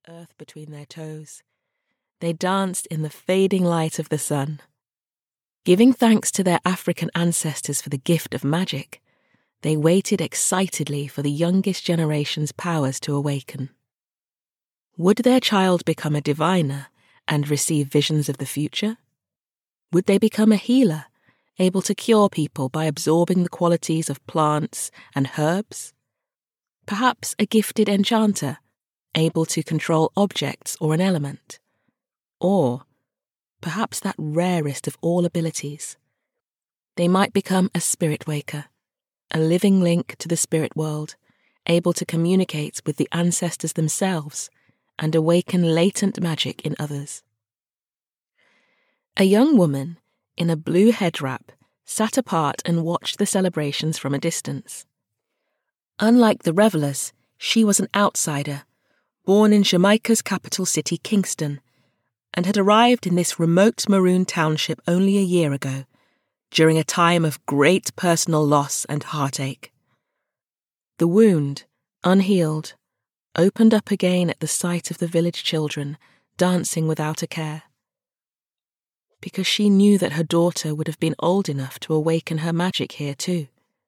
earth between their toes. They danced in the fading light of the sun. Giving thanks to their African ancestors for the gift of magic, they waited excitedly for the youngest generation's powers to awaken. Would their child become a diviner and receive visions of the future? Would they become a healer, able to cure people by absorbing the qualities of plants and herbs? Perhaps a gifted enchanter, able to control objects or an element? Or perhaps that rarest of all abilities. They might become a spirit waker, a living link to the spirit world, able to communicate with the ancestors themselves and awaken latent magic in others. A young woman in a blue head wrap sat apart and watched the celebrations from a distance. Unlike the revelers, she was an outsider, born in Jamaica's capital city, Kingston, and had arrived in this remote maroon township only a year ago, during a time of great personal loss and heartache. The wound, unhealed, opened up again at the sight of the village children dancing without a care. Because she knew that her daughter would have been old enough to awaken her magic here too.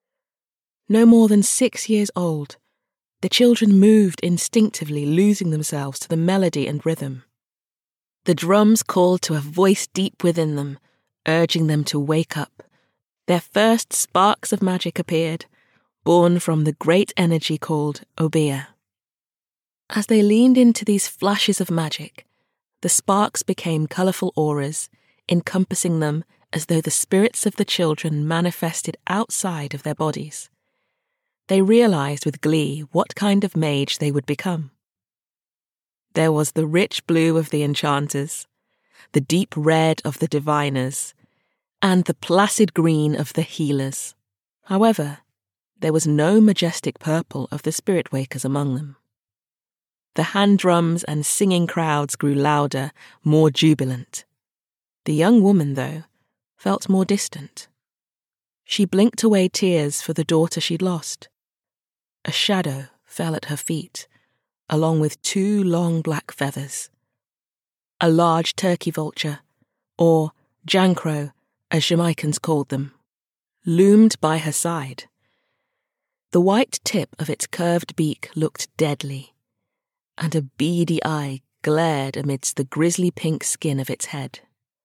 No more than 6 years old, the children moved instinctively, losing themselves to the melody and rhythm. The drums called to a voice deep within them, urging them to wake up. Their first sparks of magic appeared, born from the great energy called Obeah. As they leaned into these flashes of magic, the sparks became colourful auras, encompassing them as though the spirits of the children manifested outside of their bodies. They realised with glee what kind of mage they would become. There was the rich blue of the enchanters, the deep red of the diviners, and the placid green of the healers. However, there was no majestic purple of the spirit wakers among them. The hand drums and singing crowds grew louder, more jubilant. The young woman, though, felt more distant. She blinked away tears for the daughter she'd lost. A shadow fell at her feet, along with 2 long black feathers. A large turkey vulture, or jancrow, as Jamaicans called them, loomed by her side. The white tip of its curved beak looked deadly, and a beady eye glared amidst the grisly pink skin of its head.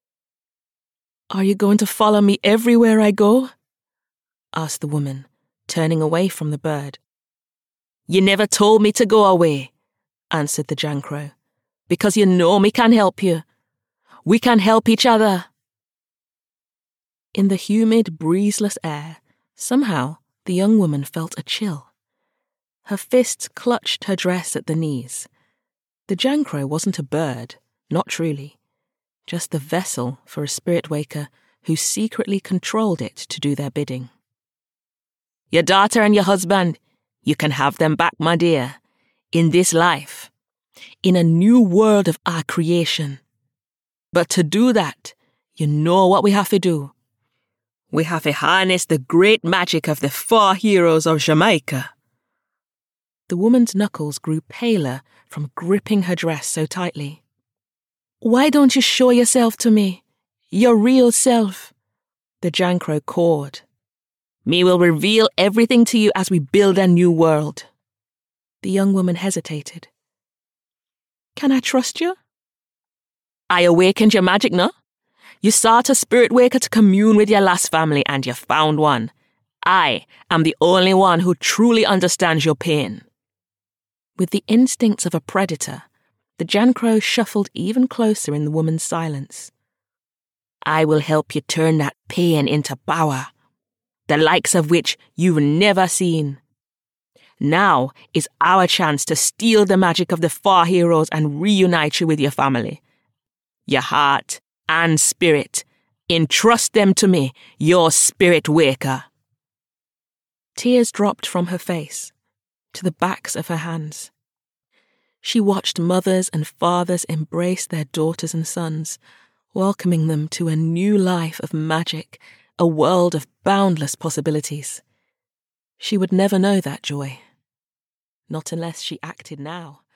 "Are you going to follow me everywhere I go?" asked the woman, turning away from the bird. "You never told me to go away," answered the jancrow, "because you know me can help you. We can help each other." In the humid, breezeless air, somehow the young woman felt a chill. Her fists clutched her dress at the knees. The jancrow wasn't a bird, not truly, just the vessel for a spirit waker who secretly controlled it to do their bidding. "Your daughter and your husband, you can have them back, my dear, in this life, in a new world of our creation. But to do that, you know what we have to do. We have to harness the great magic of the 4 heroes of Jamaica." The woman's knuckles grew paler from gripping her dress so tightly. "Why don't you show yourself to me, your real self?" the jancrow cawed. "Me will reveal everything to you as we build a new world." The young woman hesitated. "Can I trust you?" "I awakened your magic, no? You sought a spirit waker to commune with your last family, and you found one. I am the only one who truly understands your pain." With the instincts of a predator, the jancrow shuffled even closer in the woman's silence. "I will help you turn that pain into power, the likes of which you've never seen. Now is our chance to steal the magic of the 4 heroes and reunite you with your family. Your heart and spirit, entrust them to me, your spirit waker." Tears dropped from her face to the backs of her hands. She watched mothers and fathers embrace their daughters and sons, welcoming them to a new life of magic, a world of boundless possibilities. She would never know that joy. Not unless she acted now.